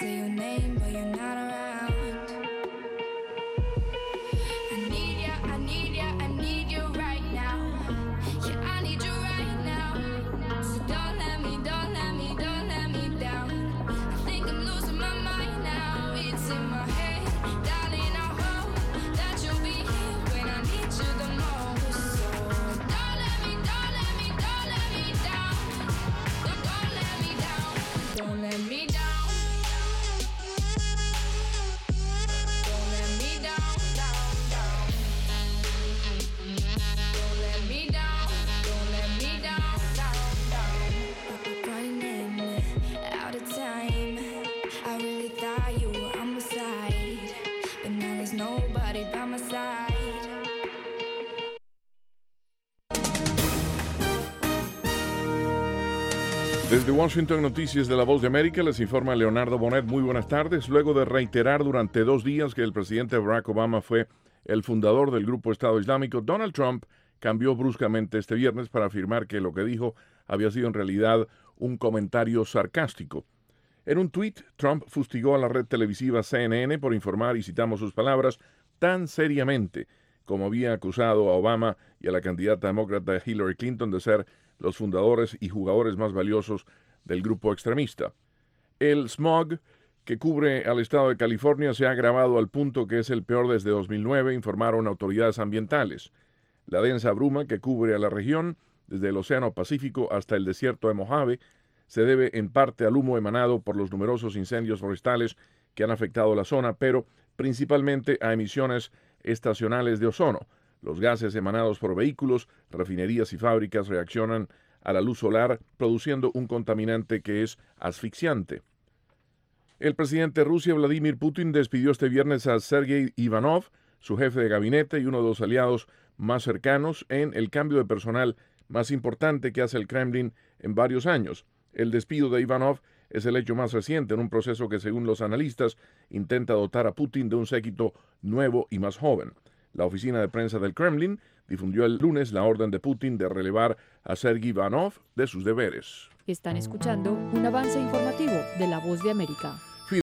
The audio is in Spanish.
say your name, but you're not around. I need ya, I need ya, I need you right now. Yeah, I need you right now. So don't let me, don't let me, don't let me down. I think I'm losing my mind now. It's in my head, darling, I hope that you'll be here when I need you the most. So don't let me, don't let me, don't let me down. Don't let me down. Don't let me down. Don't let me down, down, down. Don't let me down. Don't let me down, down, down. Running out of time. I really thought you were on my side, but now there's nobody by my side. Desde Washington, Noticias de La Voz de América, les informa Leonardo Bonet. Muy buenas tardes. Luego de reiterar durante 2 días que el presidente Barack Obama fue el fundador del grupo Estado Islámico, Donald Trump cambió bruscamente este viernes para afirmar que lo que dijo había sido en realidad un comentario sarcástico. En un tuit, Trump fustigó a la red televisiva CNN por informar, y citamos sus palabras, tan seriamente como había acusado a Obama y a la candidata demócrata Hillary Clinton de ser los fundadores y jugadores más valiosos del grupo extremista. El smog que cubre al estado de California se ha agravado al punto que es el peor desde 2009, informaron autoridades ambientales. La densa bruma que cubre a la región, desde el Océano Pacífico hasta el desierto de Mojave, se debe en parte al humo emanado por los numerosos incendios forestales que han afectado la zona, pero principalmente a emisiones estacionales de ozono. Los gases emanados por vehículos, refinerías y fábricas reaccionan a la luz solar, produciendo un contaminante que es asfixiante. El presidente de Rusia, Vladimir Putin, despidió este viernes a Sergei Ivanov, su jefe de gabinete y uno de los aliados más cercanos, en el cambio de personal más importante que hace el Kremlin en varios años. El despido de Ivanov es el hecho más reciente en un proceso que, según los analistas, intenta dotar a Putin de un séquito nuevo y más joven. La oficina de prensa del Kremlin difundió el lunes la orden de Putin de relevar a Sergei Ivanov de sus deberes. Están escuchando un avance informativo de La Voz de América.